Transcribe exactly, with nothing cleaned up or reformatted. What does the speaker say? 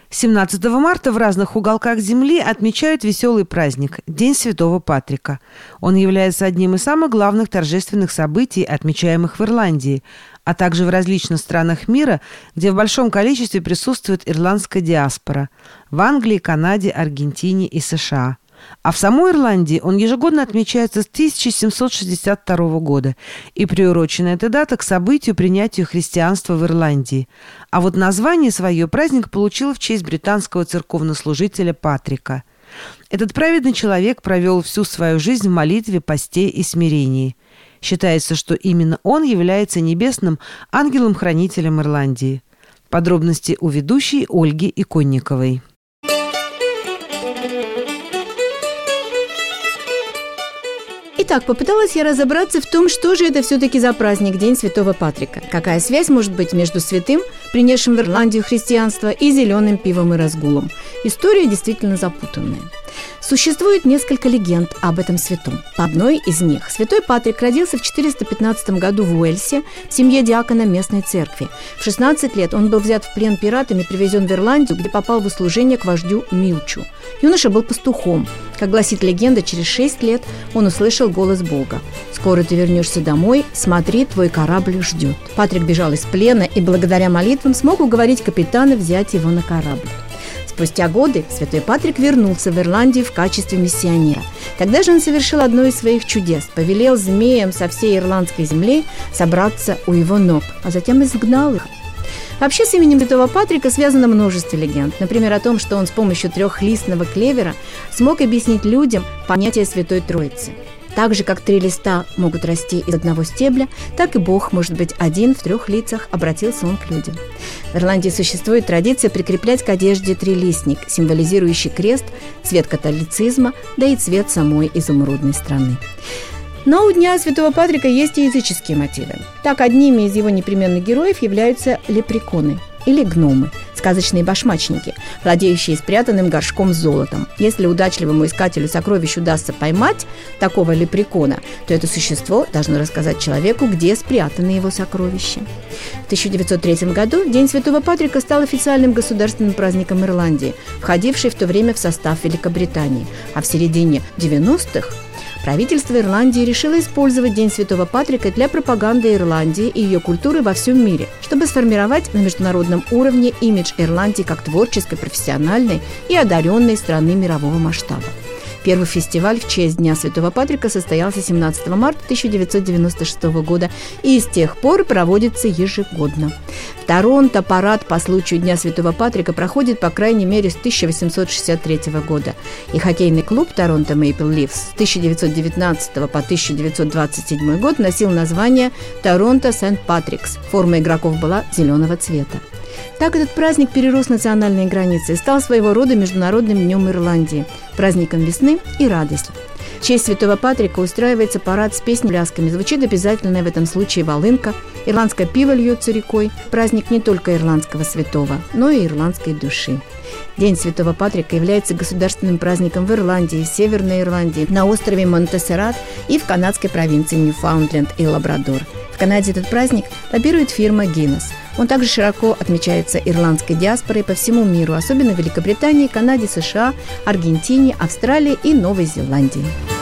семнадцатого марта в разных уголках земли отмечают веселый праздник – День Святого Патрика. Он является одним из самых главных торжественных событий, отмечаемых в Ирландии, а также в различных странах мира, где в большом количестве присутствует ирландская диаспора – в Англии, Канаде, Аргентине и США. А в самой Ирландии он ежегодно отмечается с тысяча семьсот шестьдесят второго года, и приурочена эта дата к событию принятия христианства в Ирландии. А вот название свое праздник получил в честь британского церковнослужителя Патрика. Этот праведный человек провел всю свою жизнь в молитве, посте и смирении. Считается, что именно он является небесным ангелом-хранителем Ирландии. Подробности у ведущей Ольги Иконниковой. Итак, попыталась я разобраться в том, что же это все-таки за праздник День Святого Патрика. Какая связь может быть между святым, принесшим в Ирландию христианство, и зеленым пивом и разгулом. История действительно запутанная. Существует несколько легенд об этом святом. По одной из них святой Патрик родился в четыреста пятнадцатом году в Уэльсе в семье диакона местной церкви. В шестнадцать лет он был взят в плен пиратами и привезен в Ирландию, где попал в услужение к вождю Милчу. Юноша был пастухом. Как гласит легенда, через шесть лет он услышал голос Бога: «Скоро ты вернешься домой, смотри, твой корабль ждет». Патрик бежал из плена и благодаря молитвам смог уговорить капитана взять его на корабль. Спустя годы святой Патрик вернулся в Ирландию в качестве миссионера. Тогда же он совершил одно из своих чудес – повелел змеям со всей ирландской земли собраться у его ног, а затем изгнал их. Вообще с именем святого Патрика связано множество легенд. Например, о том, что он с помощью трехлистного клевера смог объяснить людям понятие Святой Троицы. Так же, как три листа могут расти из одного стебля, так и Бог может быть один в трех лицах, обратился он к людям. В Ирландии существует традиция прикреплять к одежде трилистник, символизирующий крест, цвет католицизма, да и цвет самой изумрудной страны. Но у Дня Святого Патрика есть и языческие мотивы. Так, одними из его непременных героев являются лепреконы или гномы, сказочные башмачники, владеющие спрятанным горшком с золотом. Если удачливому искателю сокровищ удастся поймать такого лепрекона, то это существо должно рассказать человеку, где спрятаны его сокровища. В тысяча девятьсот третьем году День Святого Патрика стал официальным государственным праздником Ирландии, входившей в то время в состав Великобритании, а в середине девяностых правительство Ирландии решило использовать День Святого Патрика для пропаганды Ирландии и ее культуры во всем мире, чтобы сформировать на международном уровне имидж Ирландии как творческой, профессиональной и одаренной страны мирового масштаба. Первый фестиваль в честь Дня Святого Патрика состоялся семнадцатого марта тысяча девятьсот девяносто шестого года и с тех пор проводится ежегодно. В Торонто парад по случаю Дня Святого Патрика проходит по крайней мере с тысяча восемьсот шестьдесят третьего года. И хоккейный клуб Торонто Мэйпл Лифс с тысяча девятьсот девятнадцатого по тысяча девятьсот двадцать седьмой год носил название Торонто Сент-Патрикс. Форма игроков была зеленого цвета. Так этот праздник перерос национальные границы и стал своего рода Международным днем Ирландии, праздником весны и радости. В честь Святого Патрика устраивается парад с песней-плясками. Звучит обязательно в этом случае волынка, ирландское пиво льется рекой. Праздник не только ирландского святого, но и ирландской души. День Святого Патрика является государственным праздником в Ирландии, Северной Ирландии, на острове Монтесеррат и в канадской провинции Ньюфаундленд и Лабрадор. В Канаде этот праздник лоббирует фирма Guinness. Он также широко отмечается ирландской диаспорой по всему миру, особенно в Великобритании, Канаде, США, Аргентине, Австралии и Новой Зеландии.